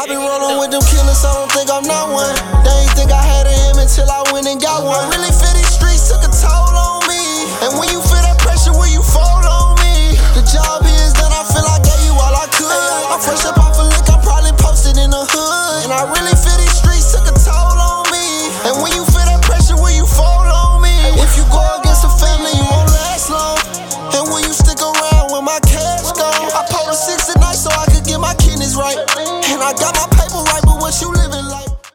I been rolling with them killers, I don't think I'm not one. They ain't think I had a him until I went and got one. I really feel these streets took a toll on me. And when you feel that pressure, will you fold on me? The job is done, I feel I gave you all I could. I'm fresh up off a lick, I'm probably posted in the hood. And I really feel